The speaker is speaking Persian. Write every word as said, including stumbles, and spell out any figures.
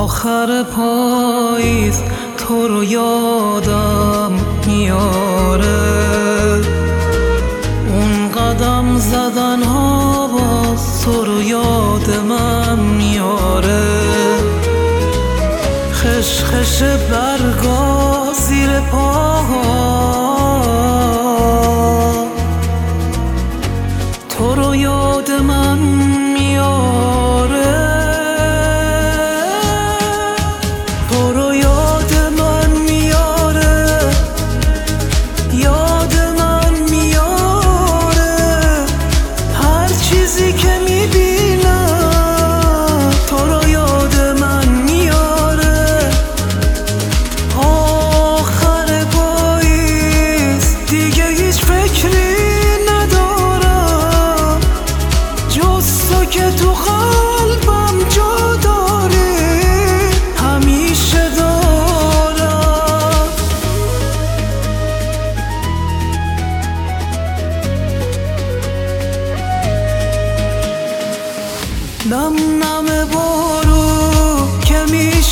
آخر پاییز تو رو یادم میاره، اون قدم زدن ها باز تو رو یاد من میاره. خش خش برگا زیر پاها تو رو یاد من میاره، تو رو یاد من میاره، یاد من میاره. هر چیزی که میبینم تو رو یاد من میاره. آخر پاییز دیگه هیچ فکری ندارم جز تو که تو قلبم جا داری، همیشه دارم. نم نم بارو که می